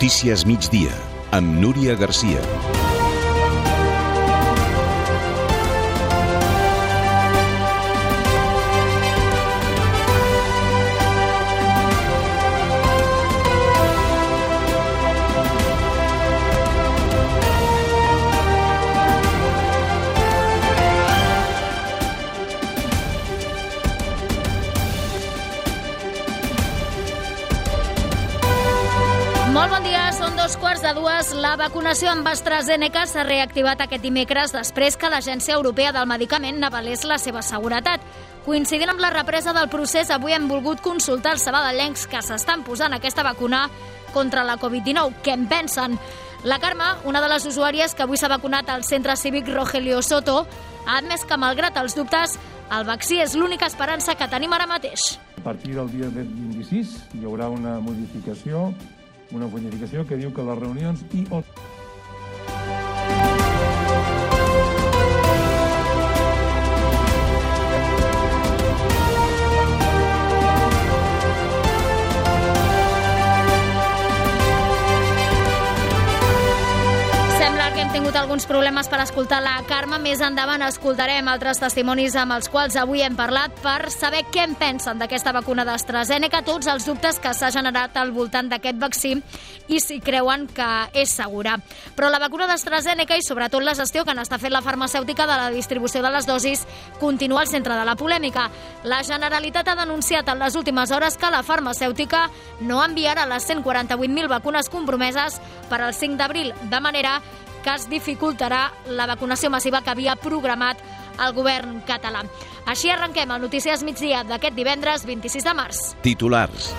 Notícies migdia, amb Núria Garcia. Molt bon dia, són 2:45. La vacunació amb AstraZeneca s'ha reactivat aquest dimecres després que l'Agència Europea del Medicament n'avalés la seva seguretat. Coincidint amb la represa del procés, avui hem volgut consultar els sabadellencs que s'estan posant aquesta vacuna contra la Covid-19. Què en pensen? La Carme, una de les usuàries que avui s'ha vacunat al centre cívic Rogelio Soto, ha admès que, malgrat els dubtes, el vaccí és l'única esperança que tenim ara mateix. A partir del dia 26 hi haurà una modificació que diu que les reunions i... Sembla que hem tingut alguns problemes per escoltar la Carme. Més endavant escoltarem altres testimonis amb els quals avui hem parlat per saber què en pensen d'aquesta vacuna d'AstraZeneca, tots els dubtes que s'ha generat al voltant d'aquest vaccí i si creuen que és segura. Però la vacuna d'AstraZeneca i sobretot la gestió que n'està fent la farmacèutica de la distribució de les dosis continua al centre de la polèmica. La Generalitat ha denunciat en les últimes hores que la farmacèutica no enviarà les 148.000 vacunes compromeses per al 5 d'abril, de manera que es dificultarà la vacunació massiva que havia programat el govern català. Així arrenquem el Notícies migdia d'aquest divendres 26 de març. Titulars.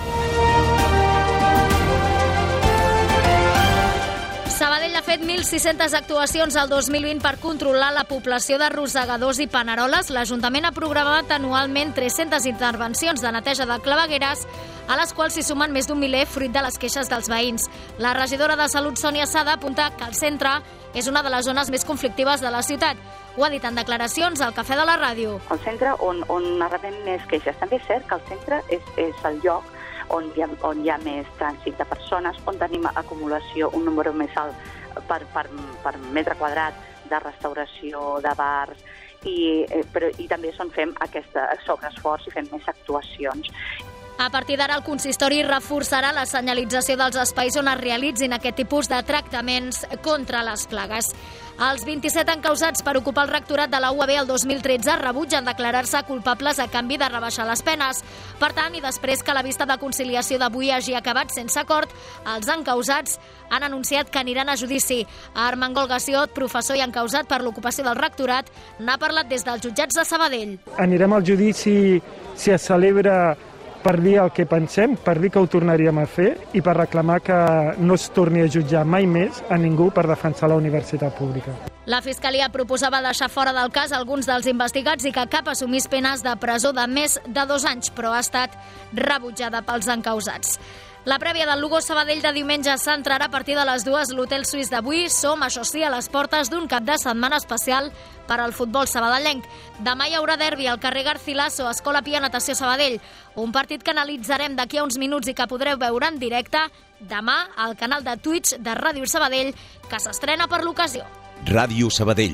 Sabadell ha fet 1.600 actuacions al 2020 per controlar la població de rosegadors i paneroles. L'Ajuntament ha programat anualment 300 intervencions de neteja de clavegueres, a les quals s'hi sumen més d'un miler fruit de les queixes dels veïns. La regidora de Salut, Sònia Sada, apunta que el centre és una de les zones més conflictives de la ciutat. Ho ha dit en declaracions al Cafè de la Ràdio. El centre on rebem més queixes. També és cert que el centre és el lloc on hi ha més trànsit de persones, on tenim acumulació, un número més alt per metre quadrat de restauració, de bars, i també és on fem aquest sobreesforç i fem més actuacions. A partir d'ara, el consistori reforçarà la senyalització dels espais on es realitzin aquest tipus de tractaments contra les plagues. Els 27 encausats per ocupar el rectorat de la UAB el 2013 rebutgen declarar-se culpables a canvi de rebaixar les penes. Per tant, i després que la vista de conciliació d'avui hagi acabat sense acord, els encausats han anunciat que aniran a judici. Armengol Gassiot, professor i encausat per l'ocupació del rectorat, n'ha parlat des dels jutjats de Sabadell. Anirem al judici si es celebra per dir el que pensem, per dir que ho tornaríem a fer i per reclamar que no es torni a jutjar mai més a ningú per defensar la universitat pública. La Fiscalia proposava deixar fora del cas alguns dels investigats i que cap assumís penes de presó de més de 2 anys, però ha estat rebutjada pels encausats. La prèvia del Lugo Sabadell de diumenge s'entrarà a partir de les 2 l'hotel suís d'avui. Som, això sí, a les portes d'un cap de setmana especial per al futbol sabadellenc. Demà hi haurà derbi al carrer Garcilaso, Escola Pia Natació Sabadell, un partit que analitzarem d'aquí a uns minuts i que podreu veure en directe demà al canal de Twitch de Ràdio Sabadell, que s'estrena per l'ocasió. Ràdio Sabadell.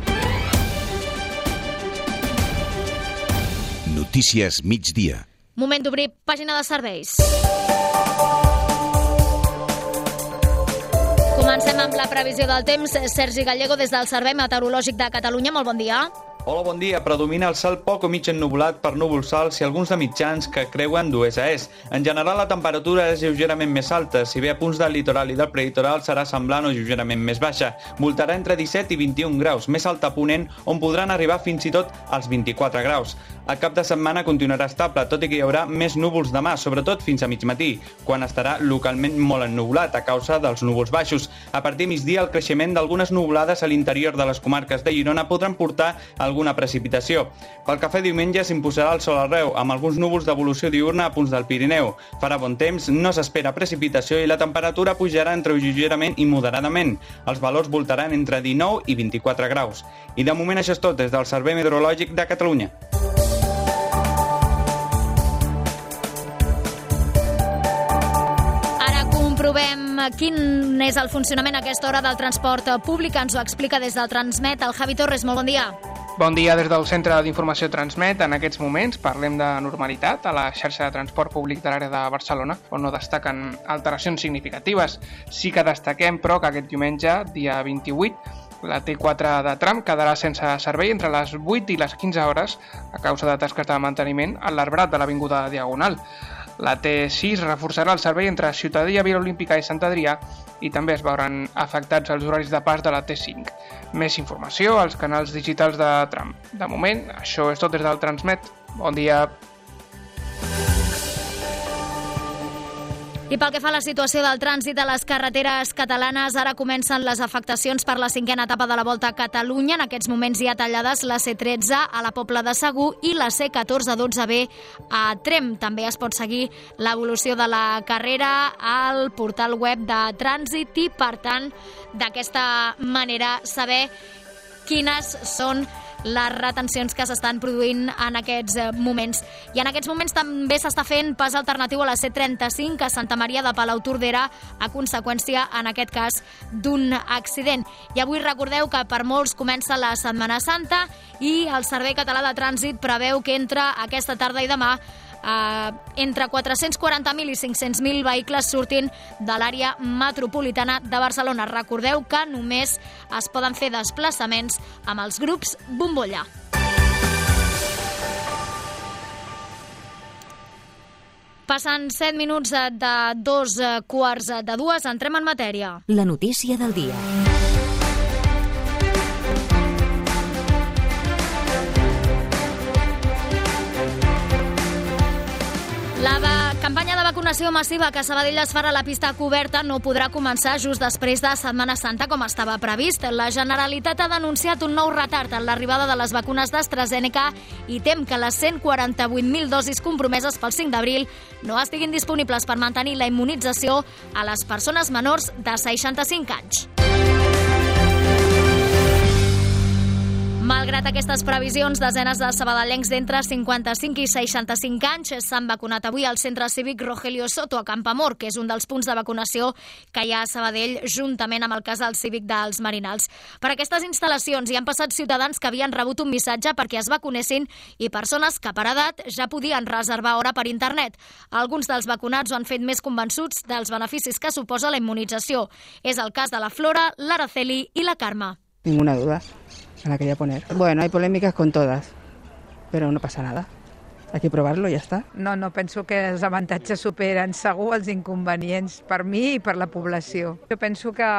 Notícies migdia. Moment d'obrir pàgina de serveis. Comencem amb la previsió del temps. Sergi Gallego, des del Servei Meteorològic de Catalunya. Molt bon dia. Hola, bon dia. Predomina el cel poc o mig ennuvolat per núvols alts i alguns de mitjans que creuen d'oest a est. En general, la temperatura és lleugerament més alta. Si bé a punts del litoral i del prelitoral serà semblant o lleugerament més baixa. Voltarà entre 17 i 21 graus, més alta a ponent, on podran arribar fins i tot als 24 graus. El cap de setmana continuarà estable, tot i que hi haurà més núvols demà, sobretot fins a mig matí, quan estarà localment molt ennuvolat a causa dels núvols baixos. A partir de migdia, el creixement d'algunes nuvolades a l'interior de les comarques de Girona podran portar alguna precipitació. Pel que fa diumenge s'imposarà el sol arreu, amb alguns núvols d'evolució diurna a punts del Pirineu. Farà bon temps, no s'espera precipitació i la temperatura pujarà entre lleugerament i moderadament. Els valors voltaran entre 19 i 24 graus. I de moment això és tot des del Servei Meteorològic de Catalunya. quin és el funcionament a aquesta hora del transport públic. Ens ho explica des del Transmet el Javi Torres. Molt bon dia. Bon dia des del Centre d'Informació Transmet. En aquests moments parlem de normalitat a la xarxa de transport públic de l'àrea de Barcelona, on no destaquen alteracions significatives. Sí que destaquem, però, que aquest diumenge, dia 28, la T4 de tram quedarà sense servei entre les 8 i les 15 hores a causa de tasques de manteniment a l'arbrat de l'Avinguda Diagonal. La T6 reforçarà el servei entre Ciutadella, Vila Olímpica i Sant Adrià i també es veuran afectats els horaris de pas de la T5. Més informació als canals digitals de tram. De moment, això és tot des del Transmet. Bon dia. I pel que fa a la situació del trànsit a les carreteres catalanes, ara comencen les afectacions per la 5a etapa de la Volta a Catalunya. En aquests moments hi ha tallades la C13 a la Pobla de Segur i la C14-12B a Tremp. També es pot seguir l'evolució de la carrera al portal web de Trànsit i, per tant, d'aquesta manera saber quines són les retencions que s'estan produint en aquests moments. I en aquests moments també s'està fent pas alternatiu a la C35 a Santa Maria de Palautordera a conseqüència, en aquest cas, d'un accident. I avui recordeu que per molts comença la Setmana Santa i el Servei Català de Trànsit preveu que entre aquesta tarda i demà entre 440.000 i 500.000 vehicles surtin de l'àrea metropolitana de Barcelona. Recordeu que només es poden fer desplaçaments amb els grups bombolla. Passant 7 minuts de 2:15, entrem en matèria. La notícia del dia. La campanya de vacunació massiva que a Sabadell es farà a la pista coberta no podrà començar just després de Setmana Santa com estava previst. La Generalitat ha denunciat un nou retard en l'arribada de les vacunes d'AstraZeneca i tem que les 148.000 dosis compromeses pel 5 d'abril no estiguin disponibles per mantenir la immunització a les persones menors de 65 anys. Malgrat aquestes previsions, desenes de sabadellencs d'entre 55 i 65 anys s'han vacunat avui al Centre Cívic Rogelio Soto a Campoamor, que és un dels punts de vacunació que hi ha a Sabadell, juntament amb el casal cívic dels Marinals. Per aquestes instal·lacions hi han passat ciutadans que havien rebut un missatge perquè es vacunessin i persones que per edat ja podien reservar hora per internet. Alguns dels vacunats ho han fet més convençuts dels beneficis que suposa la immunització. És el cas de la Flora, l'Araceli i la Carme. Ninguna duda. Se la quería poner. Bueno, hay polémicas con todas, pero no pasa nada. Hay que probarlo i ja està. No penso que els avantatges superen segur els inconvenients per mi i per la població. Jo penso que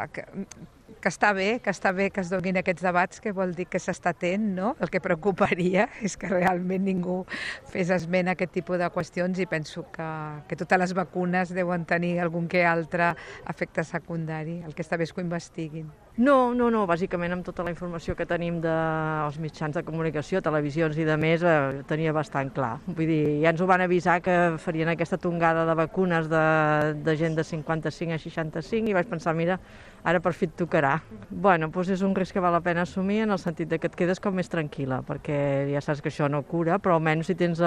està bé que es donin aquests debats, que vol dir que s'està atent, no? El que preocuparia és que realment ningú fes esment a aquest tipus de qüestions i penso que totes les vacunes deuen tenir algun que altre efecte secundari. El que està bé és que ho investiguin. No, bàsicament amb tota la informació que tenim dels mitjans de comunicació, televisions i de més, tenia bastant clar. Vull dir, ja ens ho van avisar que farien aquesta tongada de vacunes de gent de 55 a 65 i vaig pensar, mira, ara per fi et tocarà. Bueno, doncs és un risc que val la pena assumir en el sentit que et quedes com més tranquil·la, perquè ja saps que això no cura, però almenys si tens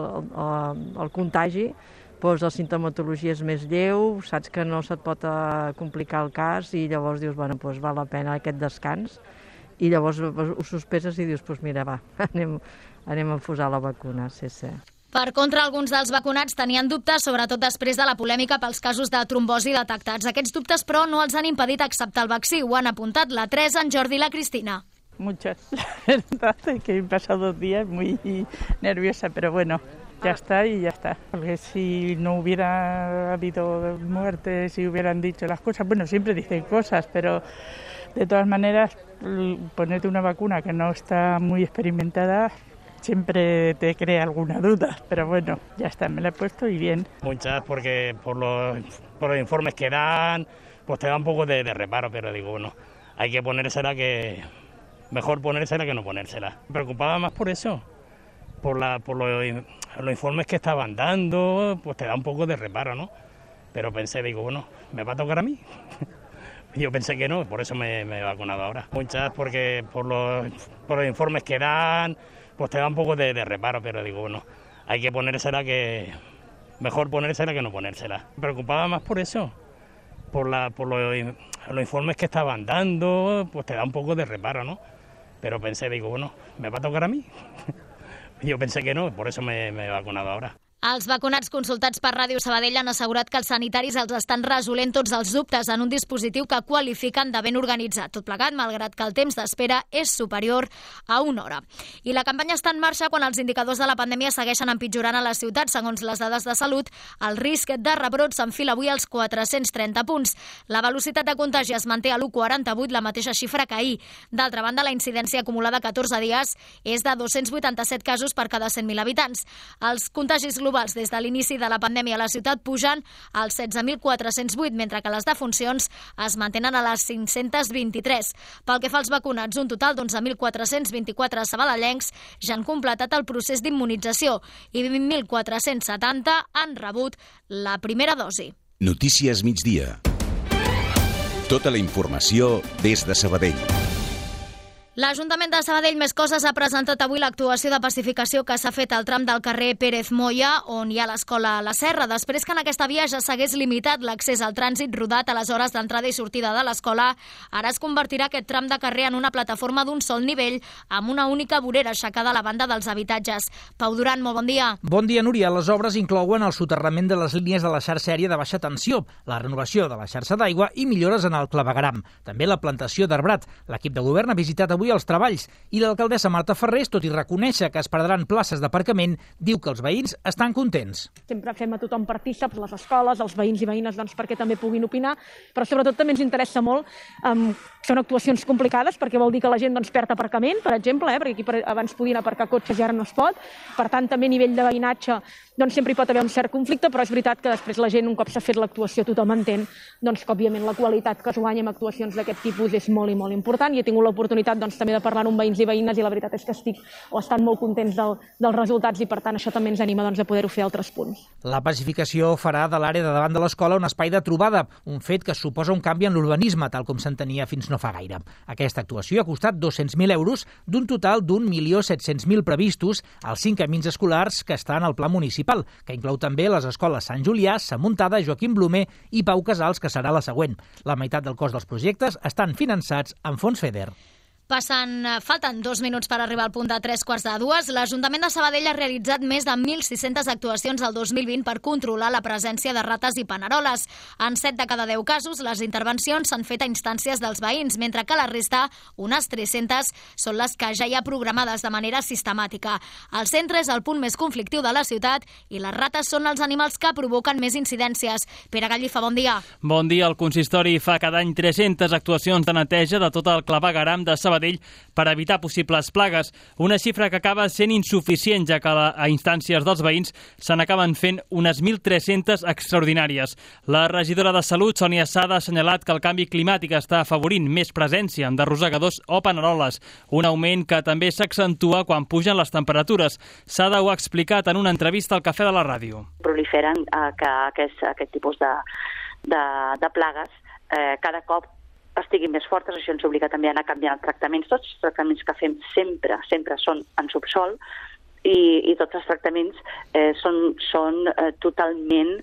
el contagi, doncs la sintomatologia és més lleu, saps que no se't pot complicar el cas i llavors dius, bueno, doncs val la pena aquest descans i llavors ho sospeses i dius, doncs mira, va, anem a posar la vacuna, sí. Per contra, alguns dels vacunats tenien dubtes, sobretot després de la polèmica pels casos de trombosi detectats. Aquests dubtes, però, no els han impedit acceptar el vaccí. Ho han apuntat la Teresa, en Jordi i la Cristina. Muchas, la verdad es que he pasado 2 días muy nerviosa, pero bueno, ya está y ya está. Porque si no hubiera habido muertes, si hubieran dicho las cosas, bueno, siempre dicen cosas, pero de todas maneras, ponerte una vacuna que no está muy experimentada siempre te crea alguna duda, pero bueno, ya está, me la he puesto y bien. Muchas, porque por los informes que dan, pues te da un poco de reparo, pero digo, bueno, hay que ponérsela que... Mejor ponérsela que no ponérsela. Me preocupaba más por eso, por los informes que estaban dando, pues te da un poco de reparo, ¿no? Pero pensé, digo, bueno, ¿me va a tocar a mí? Yo pensé que no, por eso me he vacunado ahora. Muchas, porque por los informes que dan, pues te da un poco de reparo, pero digo, bueno, hay que ponérsela que... Mejor ponérsela que no ponérsela. Me preocupaba más por eso, por los informes que estaban dando, pues te da un poco de reparo, ¿no? Pero pensé, digo, bueno, ¿me va a tocar a mí? Yo pensé que no, por eso me he vacunado ahora. Els vacunats consultats per Ràdio Sabadell han assegurat que els sanitaris els estan resolent tots els dubtes en un dispositiu que qualifiquen de ben organitzat. Tot plegat, malgrat que el temps d'espera és superior a 1 hora. I la campanya està en marxa quan els indicadors de la pandèmia segueixen empitjorant a la ciutat. Segons les dades de salut, el risc de rebrot s'enfila avui als 430 punts. La velocitat de contagi es manté a l'1,48, la mateixa xifra que ahir. D'altra banda, la incidència acumulada a 14 dies és de 287 casos per cada 100.000 habitants. Els contagis globals des de l'inici de la pandèmia a la ciutat pugen als 16.408, mentre que les defuncions es mantenen a les 523. Pel que fa als vacunats, un total d'11.424 sabadellencs ja han completat el procés d'immunització i 20.470 han rebut la primera dosi. Notícies migdia. Tota la informació des de Sabadell. L'Ajuntament de Sabadell Més Coses ha presentat avui l'actuació de pacificació que s'ha fet al tram del carrer Pérez Moya, on hi ha l'escola La Serra, després que en aquesta via ja s'hagués limitat l'accés al trànsit rodat a les hores d'entrada i sortida de l'escola. Ara es convertirà aquest tram de carrer en una plataforma d'un sol nivell amb una única vorera aixecada a la banda dels habitatges. Pau Duran, molt bon dia. Bon dia, Núria. Les obres inclouen el soterrament de les línies de la xarxa aèria de baixa tensió, la renovació de la xarxa d'aigua i millores en el clavegueram. També la plantació d'arbrat. L'equip de govern ha visitat avui els treballs i l'alcaldessa Marta Ferrés, tot i reconèixer que es perdran places d'aparcament, diu que els veïns estan contents. Sempre fem a tothom partícips, les escoles, els veïns i veïnes, perquè també puguin opinar, però sobretot també ens interessa molt. Són actuacions complicades perquè vol dir que la gent perd aparcament, per exemple, perquè aquí abans podien aparcar cotxes i ara no es pot. Per tant, també a nivell de veïnatge sempre hi pot haver un cert conflicte, però és veritat que després la gent, un cop s'ha fet l'actuació, tothom entén que, òbviament, la qualitat que es guanya amb actuacions d'aquest tipus és molt i molt important, i he tingut l'oportunitat també de parlar amb veïns i veïnes i la veritat és que estan molt contents dels resultats i, per tant, això també ens anima a poder-ho fer a altres punts. La pacificació farà de l'àrea de davant de l'escola un espai de trobada, un fet que suposa un canvi en l'urbanisme, tal com s'entenia fins no fa gaire. Aquesta actuació ha costat 200.000 euros d'un total d'1.700.000 previstos als 5 camins escolars que estan al pla municipal, que inclou també les escoles Sant Julià, Sa Muntada, Joaquim Blumer i Pau Casals, que serà la següent. La meitat del cost dels projectes estan finançats amb fons FEDER. Falten 2 minuts per arribar al punt de 3:45. L'Ajuntament de Sabadell ha realitzat més de 1.600 actuacions al 2020 per controlar la presència de rates i paneroles. En 7 de cada 10 casos, les intervencions s'han fet a instàncies dels veïns, mentre que la resta, unes 300, són les que ja hi ha programades de manera sistemàtica. El centre és el punt més conflictiu de la ciutat i les rates són els animals que provoquen més incidències. Pere Gallifa, bon dia. Bon dia. El consistori fa cada any 300 actuacions de neteja de tot el clavegueram de Sabadell per evitar possibles plagues, una xifra que acaba sent insuficient, ja que a instàncies dels veïns se n'acaben fent unes 1.300 extraordinàries. La regidora de Salut, Sònia Sada, ha assenyalat que el canvi climàtic està afavorint més presència de rosegadors o paneroles, un augment que també s'accentua quan pugen les temperatures. Sada ho ha explicat en una entrevista al Cafè de la Ràdio. Proliferen aquest tipus de plagues cada cop estiguin més fortes, això ens obliga també a anar canviant els tractaments. Tots els tractaments que fem sempre són en subsol i tots els tractaments són totalment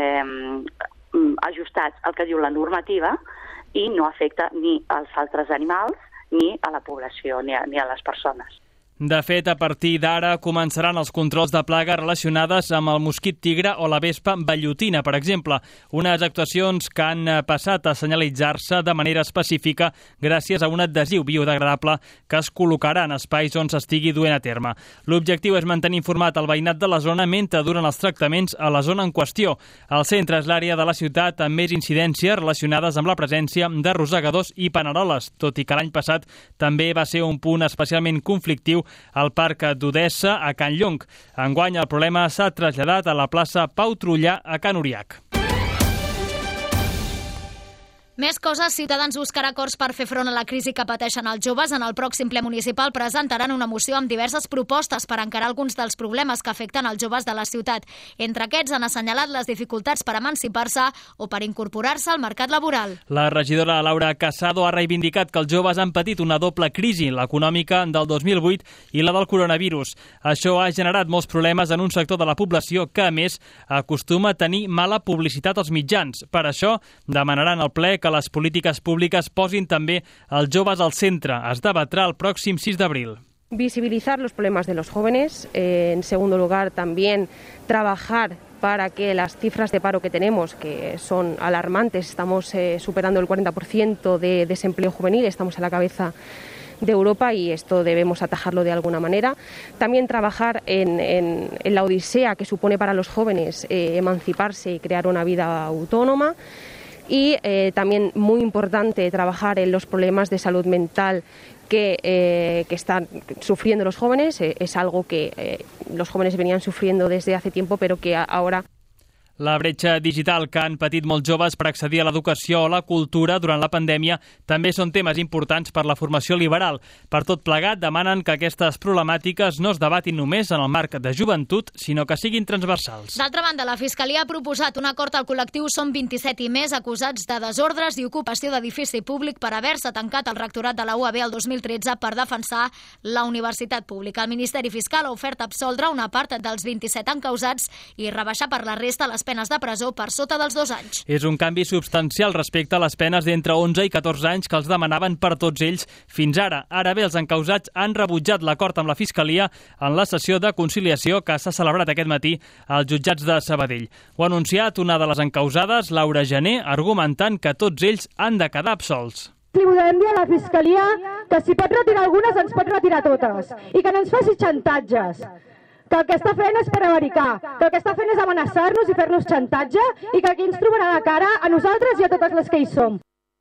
ajustats al que diu la normativa i no afecta ni als altres animals ni a la població ni a les persones. De fet, a partir d'ara començaran els controls de plagues relacionades amb el mosquit tigre o la vespa vellutina, per exemple. Unes actuacions que han passat a senyalitzar-se de manera específica gràcies a un adhesiu biodegradable que es col·locarà en espais on s'estigui duent a terme. L'objectiu és mantenir informat el veïnat de la zona mentre duren els tractaments a la zona en qüestió. El centre és l'àrea de la ciutat amb més incidències relacionades amb la presència de rosegadors i paneroles, tot i que l'any passat també va ser un punt especialment conflictiu al Parc d'Odessa a Can Llong. Enguany el problema s'ha traslladat a la plaça Pau Trullà a Can Uriac. Més coses, Ciutadans buscarà acords per fer front a la crisi que pateixen els joves. En el pròxim ple municipal presentaran una moció amb diverses propostes per encarar alguns dels problemes que afecten els joves de la ciutat. Entre aquests han assenyalat les dificultats per emancipar-se o per incorporar-se al mercat laboral. La regidora Laura Casado ha reivindicat que els joves han patit una doble crisi, l'econòmica del 2008 i la del coronavirus. Això ha generat molts problemes en un sector de la població que, a més, acostuma a tenir mala publicitat als mitjans. Per això, demanaran al ple que les polítiques públiques posin també els joves al centre. Es debatrà el pròxim 6 d'abril. Visibilizar los problemas de los jóvenes. En segundo lugar, también trabajar para que las cifras de paro que tenemos, que son alarmantes, estamos superando el 40% de desempleo juvenil, estamos a la cabeza de Europa y esto debemos atajarlo de alguna manera. También trabajar en la odisea que supone para los jóvenes emanciparse y crear una vida autónoma. Y también muy importante trabajar en los problemas de salud mental que están sufriendo los jóvenes. Es algo que los jóvenes venían sufriendo desde hace tiempo, pero que ahora... La bretxa digital que han patit molts joves per accedir a l'educació o la cultura durant la pandèmia també són temes importants per la formació liberal. Per tot plegat, demanen que aquestes problemàtiques no es debatin només en el marc de joventut, sinó que siguin transversals. D'altra banda, la Fiscalia ha proposat un acord al col·lectiu Som 27 i més acusats de desordres i ocupació d'edifici públic per haver-se tancat el rectorat de la UAB el 2013 per defensar la universitat pública. El Ministeri Fiscal ha ofert absoldre una part dels 27 encausats i rebaixar per la resta les penes de presó per sota dels 2 anys. És un canvi substancial respecte a les penes d'entre 11 i 14 anys que els demanaven per tots ells fins ara. Ara bé, els encausats han rebutjat l'acord amb la Fiscalia en la sessió de conciliació que s'ha celebrat aquest matí als jutjats de Sabadell. Ho ha anunciat una de les encausades, Laura Gené, argumentant que tots ells han de quedar absolts. Li podem dir a la Fiscalia que si pot retirar algunes, ens pot retirar totes i que no ens faci xantatges. Que el que està fent és prevaricar, que el que està fent és amenaçar-nos i fer-nos xantatge i que aquí ens trobarà la cara a nosaltres i a totes les que hi som.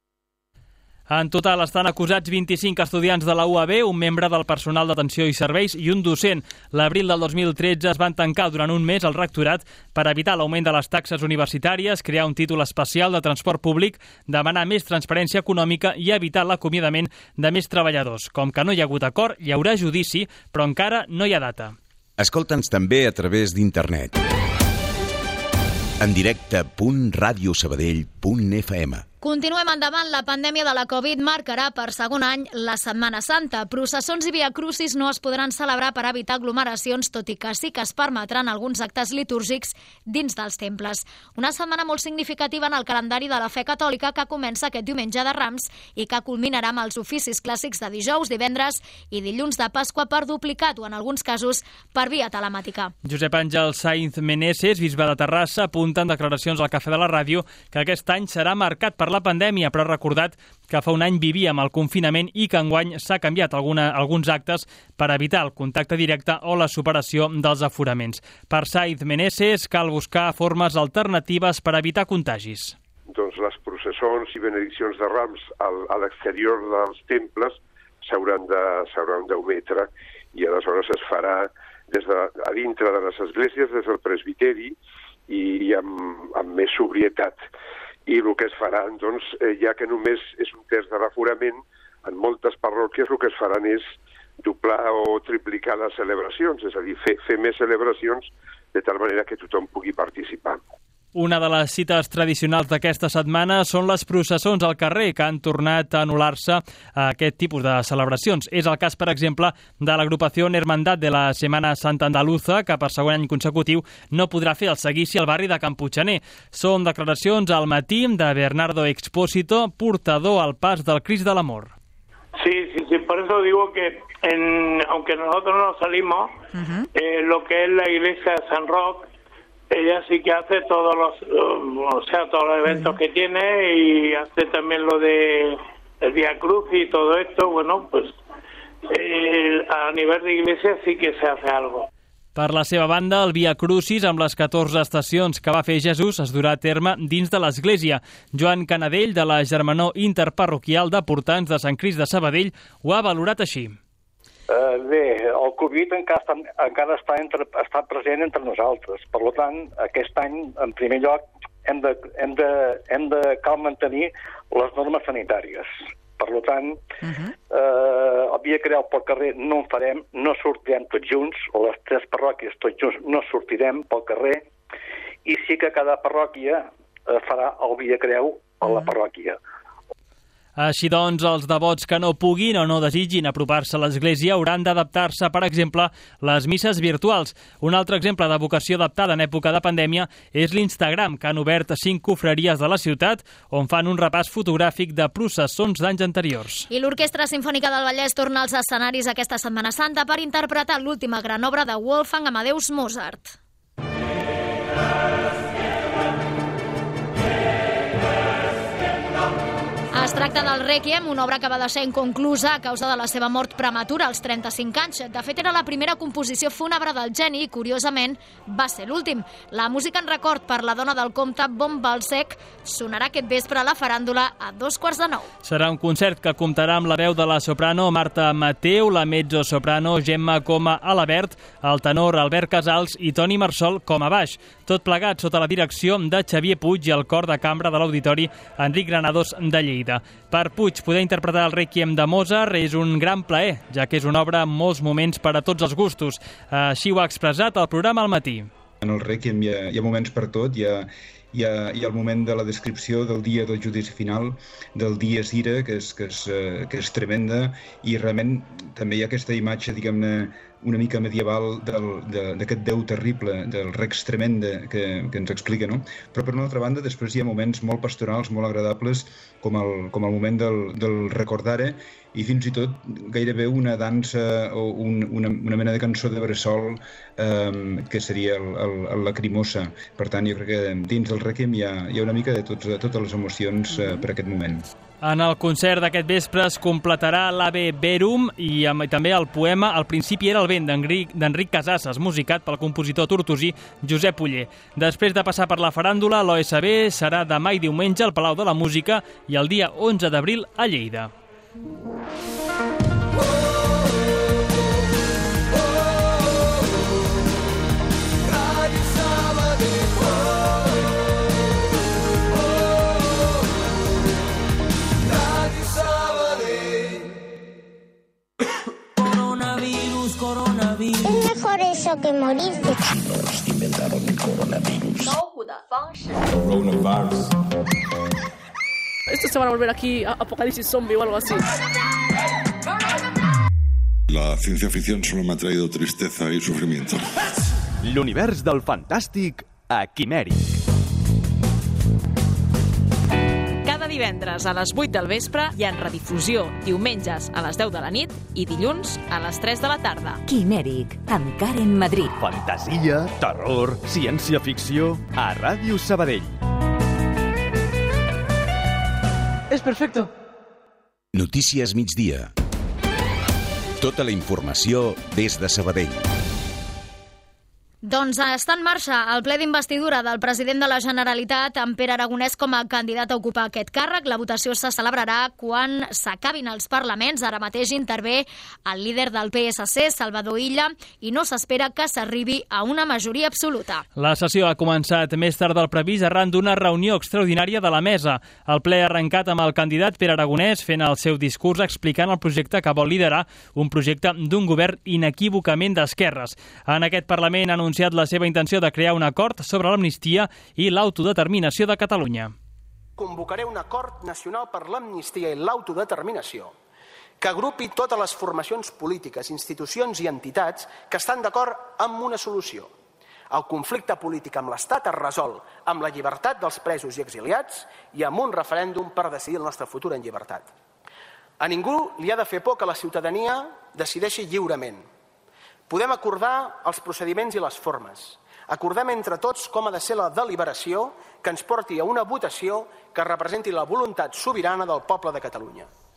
En total estan acusats 25 estudiants de la UAB, un membre del personal d'atenció i serveis i un docent. L'abril del 2013 es van tancar durant un mes al rectorat per evitar l'augment de les taxes universitàries, crear un títol especial de transport públic, demanar més transparència econòmica i evitar l'acomiadament de més treballadors. Com que no hi ha hagut acord, hi haurà judici, però encara no hi ha data. Escolta'ns també a través d'internet. En directe.radiosabadell.fm. Continuem endavant. La pandèmia de la Covid marcarà per segon any la Setmana Santa. Processons i viacrucis no es podran celebrar per evitar aglomeracions, tot i que sí que es permetran alguns actes litúrgics dins dels temples. Una setmana molt significativa en el calendari de la fe catòlica que comença aquest diumenge de Rams i que culminarà amb els oficis clàssics de dijous, divendres i dilluns de Pasqua per duplicat o, en alguns casos, per via telemàtica. Josep Àngel Sainz Meneses, bisbe de Terrassa, apunta en declaracions al Cafè de la Ràdio que aquest any serà marcat per la pandèmia, però ha recordat que fa un any vivíem el confinament i que enguany s'ha canviat alguns actes per evitar el contacte directe o la superació dels aforaments. Per Sainz Meneses cal buscar formes alternatives per evitar contagis. Doncs les processons i benediccions de Rams a l'exterior dels temples s'hauran d'ometre i aleshores es farà a dintre de les esglésies, des del presbiteri i amb més sobrietat. I el que es farà, doncs, ja que només és un terç de l'aforament, en moltes parròquies el que es faran és doblar o triplicar les celebracions, és a dir, fer més celebracions de tal manera que tothom pugui participar. Una de les cites tradicionals d'aquesta setmana són les processons al carrer, que han tornat a anul·lar-se a aquest tipus de celebracions. És el cas, per exemple, de l'agrupació Hermandad de la Setmana Santa Andaluza, que per segon any consecutiu no podrà fer el seguici al barri de Camputxaner. Són declaracions al matí de Bernardo Expósito, portador al pas del Crist de l'Amor. Sí, por eso digo que aunque nosotros no salimos, lo que es la iglesia de San Roque, ella sí que hace todos los eventos que tiene y hace también lo de el Vía Cruz y todo esto. Bueno, pues a nivel de iglesia sí que se hace algo. Per la seva banda, el Via Crucis, amb les 14 estacions que va fer Jesús, es durà a terme dins de l'església. Joan Canadell, de la Germanor Interparroquial de Portans de Sant Crist de Sabadell, ho ha valorat així. Bé, el Covid encara està present entre nosaltres. Per tant, aquest any, en primer lloc, hem de cal mantenir les normes sanitàries. Per tant, el Via Creu pel carrer no en farem, no sortirem tots junts, les 3 parròquies tots junts no sortirem pel carrer, i sí que cada parròquia farà el Via Creu a la parròquia. Així doncs, els devots que no puguin o no desitgin apropar-se a l'església hauran d'adaptar-se, per exemple, les misses virtuals. Un altre exemple de vocació adaptada en època de pandèmia és l'Instagram, que han obert 5 confraries de la ciutat on fan un repàs fotogràfic de processons d'anys anteriors. I l'Orquestra Simfònica del Vallès torna als escenaris aquesta Setmana Santa per interpretar l'última gran obra de Wolfgang Amadeus Mozart. Es tracta del Rèquiem, una obra que va deixar inconclusa a causa de la seva mort prematura als 35 anys. De fet, era la primera composició fúnebre del geni i, curiosament, va ser l'últim. La música en record per la dona del comte von Balzac sonarà aquest vespre a la faràndula a 8:45. Serà un concert que comptarà amb la veu de la soprano Marta Mateu, la mezzosoprano Gemma Coma Alabert, el tenor Albert Casals i Toni Marsol com a baix. Tot plegat sota la direcció de Xavier Puig i el cor de cambra de l'Auditori Enric Granados de Lleida. Per Puig, poder interpretar el Rèquiem de Mozart és un gran plaer, ja que és una obra amb molts moments per a tots els gustos. Així ho ha expressat el programa al matí. En el Rèquiem hi ha moments per tot, hi ha el moment de la descripció del dia del judici final, del dies ira, que és tremenda, i realment també hi ha aquesta imatge, diguem-ne, una mica medieval d'aquest déu terrible, del Rex Tremenda, que ens explica, no? Però per una altra banda, després hi ha moments molt pastorals, molt agradables, com el moment del Recordare, i fins i tot gairebé una dansa o una mena de cançó de bressol que seria el Lacrimosa. Per tant, jo crec que dins del Rèquiem hi ha una mica de totes les emocions per aquest moment. En el concert d'aquest vespre es completarà l'Ave Verum i també el poema El principi era el vent d'Enric Casasses, musicat pel compositor tortosí Josep Oller. Després de passar per la faràndula, l'OSB serà demà i diumenge al Palau de la Música i el dia 11 d'abril a Lleida. Es mejor eso que morirse. Chinos inventaron el coronavirus. Coronavirus. Estos se van a volver aquí apocalipsis zombie o algo así. La ciencia ficción solo me ha traído tristeza y sufrimiento. L'univers del fantàstic a Quimèric. Cada divendres a les 8 del vespre i en redifusió diumenges a les 10 de la nit i dilluns a les 3 de la tarda. Quimèric, amb Karen Madrid. Fantasia, terror, ciència-ficció a Ràdio Sabadell. És perfecto. Notícies migdia. Tota la informació des de Sabadell. Doncs està en marxa el ple d'investidura del president de la Generalitat, en Pere Aragonès, com a candidat a ocupar aquest càrrec. La votació se celebrarà quan s'acabin els parlaments. Ara mateix intervé el líder del PSC, Salvador Illa, i no s'espera que s'arribi a una majoria absoluta. La sessió ha començat més tard del previst arran d'una reunió extraordinària de la mesa. El ple ha arrencat amb el candidat Pere Aragonès fent el seu discurs explicant el projecte que vol liderar, un projecte d'un govern inequívocament d'esquerres. En aquest Parlament ha anunciat la seva intenció de crear un acord sobre l'amnistia i l'autodeterminació de Catalunya. Convocaré un acord nacional per l'amnistia i l'autodeterminació que agrupi totes les formacions polítiques, institucions i entitats que estan d'acord amb una solució. El conflicte polític amb l'Estat es resol amb la llibertat dels presos i exiliats i amb un referèndum per decidir el nostre futur en llibertat. A ningú li ha de fer por que la ciutadania decideixi lliurement. Podem acordar els procediments i les formes. Acordem entre tots com ha de ser la deliberació que ens porti a una votació que representi la voluntat sobirana del poble de Catalunya.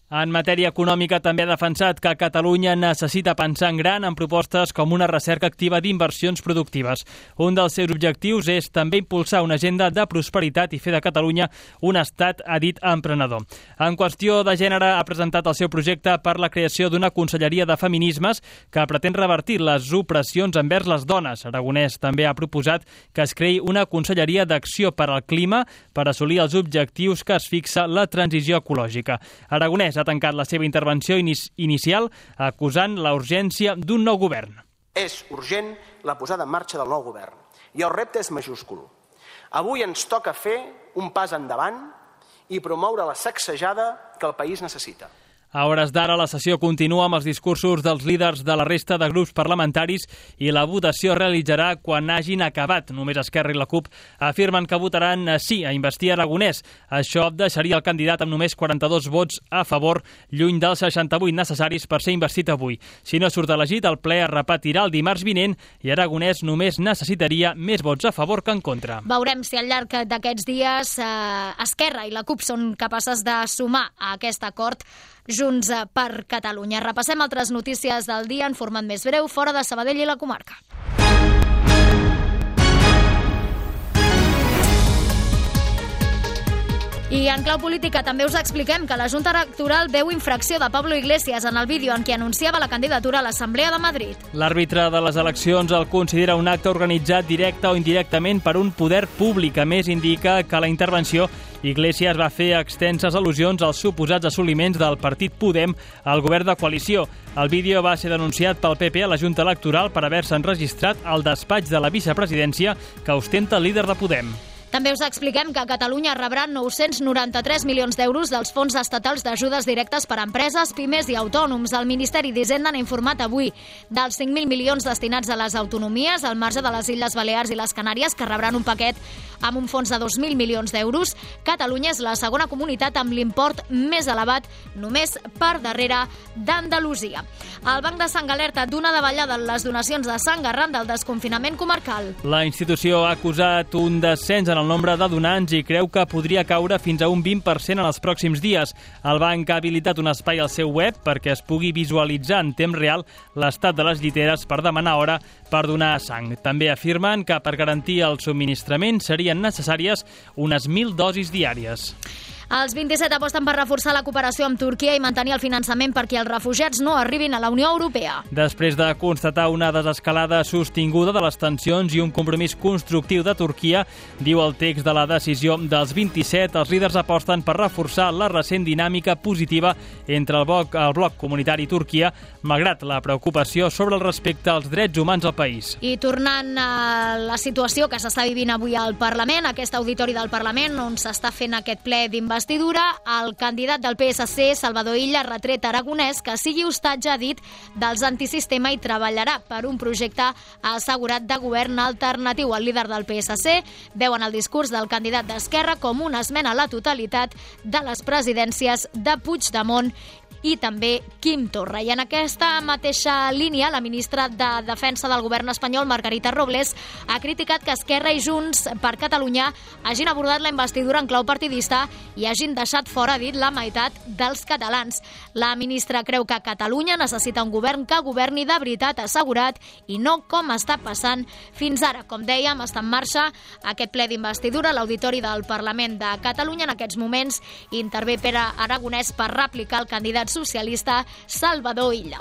En matèria econòmica també ha defensat que Catalunya necessita pensar en gran en propostes com una recerca activa d'inversions productives. Un dels seus objectius és també impulsar una agenda de prosperitat i fer de Catalunya un estat, ha dit, emprenedor. En qüestió de gènere ha presentat el seu projecte per la creació d'una conselleria de feminismes que pretén revertir les opressions envers les dones. Aragonès també ha proposat que es creï una conselleria d'acció per al clima per assolir els objectius que es fixa la transició ecològica. Aragonès ha tancat la seva intervenció inicial acusant la urgència d'un nou govern. És urgent la posada en marxa del nou govern i el repte és majúscul. Avui ens toca fer un pas endavant i promoure la sacsejada que el país necessita. A hores d'ara, la sessió continua amb els discursos dels líders de la resta de grups parlamentaris i la votació es realitzarà quan hagin acabat. Només Esquerra i la CUP afirmen que votaran sí a investir Aragonès. Això deixaria el candidat amb només 42 vots a favor, lluny dels 68 necessaris per ser investit avui. Si no surt elegit, el ple es repetirà el dimarts vinent i Aragonès només necessitaria més vots a favor que en contra. Veurem si al llarg d'aquests dies Esquerra i la CUP són capaces de sumar a aquest acord Junts per Catalunya. Repassem altres notícies del dia en format més breu, fora de Sabadell i la comarca. I en clau política també us expliquem que la Junta Electoral veu infracció de Pablo Iglesias en el vídeo en què anunciava la candidatura a l'Assemblea de Madrid. L'àrbitre de les eleccions el considera un acte organitzat directe o indirectament per un poder públic. A més, indica que la intervenció Iglesias va fer extenses al·lusions als suposats assoliments del partit Podem al govern de coalició. El vídeo va ser denunciat pel PP a la Junta Electoral per haver-se enregistrat al despatx de la vicepresidència que ostenta el líder de Podem. També us expliquem que Catalunya rebrà 993 milions d'euros dels fons estatals d'ajudes directes per a empreses, pimes i autònoms. El Ministeri d'Hisenda n'ha informat avui dels 5.000 milions destinats a les autonomies, al marge de les Illes Balears i les Canàries, que rebran un paquet amb un fons de 2.000 milions d'euros. Catalunya és la segona comunitat amb l'import més elevat, només per darrere d'Andalusia. El Banc de Sang alerta d'una davallada en les donacions de sang arran del desconfinament comarcal. La institució ha acusat un descens en el nombre de donants i creu que podria caure fins a un 20% en els pròxims dies. El banc ha habilitat un espai al seu web perquè es pugui visualitzar en temps real l'estat de les lliteres per demanar hora per donar sang. També afirmen que per garantir el subministrament serien necessàries unes 1.000 dosis diàries. Els 27 aposten per reforçar la cooperació amb Turquia i mantenir el finançament perquè els refugiats no arribin a la Unió Europea. Després de constatar una desescalada sostinguda de les tensions i un compromís constructiu de Turquia, diu el text de la decisió dels 27, els líders aposten per reforçar la recent dinàmica positiva entre el bloc comunitari i Turquia, malgrat la preocupació sobre el respecte als drets humans al país. I tornant a la situació que s'està vivint avui al Parlament, aquest auditori del Parlament on s'està fent aquest ple d'investidura, el candidat del PSC, Salvador Illa, ha retret a Aragonès que sigui hostatge, ha dit, dels antisistema i treballarà per un projecte assegurat de govern alternatiu. El líder del PSC veuen el discurs del candidat d'Esquerra com una esmena a la totalitat de les presidències de Puigdemont i també Quim Torra. I en aquesta mateixa línia, la ministra de Defensa del govern espanyol, Margarita Robles, ha criticat que Esquerra i Junts per Catalunya hagin abordat la investidura en clau partidista i hagin deixat fora, ha dit, la meitat dels catalans. La ministra creu que Catalunya necessita un govern que governi de veritat assegurat i no com està passant fins ara. Com dèiem, està en marxa aquest ple d'investidura a l'Auditori del Parlament de Catalunya. En aquests moments intervé Pere Aragonès per replicar el candidat socialista Salvador Illa.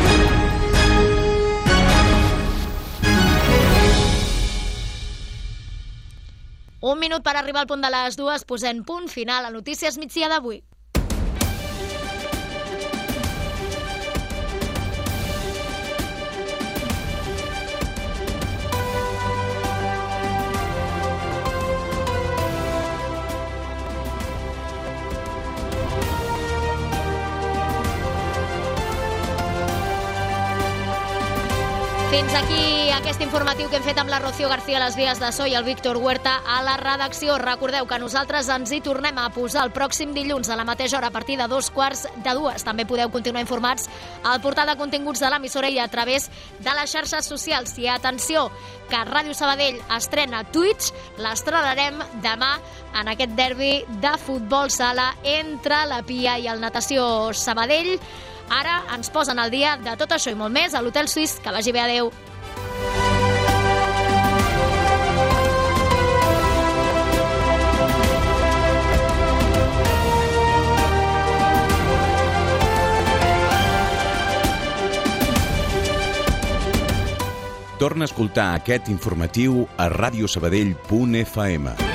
Un minut per arribar al punt de les 2, posem punt final a Notícies Migdia d'avui. Fins aquí aquest informatiu que hem fet amb la Rocío García a les vies de so i el Víctor Huerta a la redacció. Recordeu que nosaltres ens hi tornem a posar el pròxim dilluns a la mateixa hora a partir de 2:45. També podeu continuar informats al portal de continguts de l'emissora i a través de les xarxes socials. I atenció, que Ràdio Sabadell estrena Twitch, l'estrenarem demà en aquest derbi de futbol sala entre la Pia i el Natació Sabadell. Ara ens posen al dia de tot això i molt més a l'Hotel Suís. Que vagi bé, adeu. Torna a escoltar aquest informatiu a radiosabadell.fm.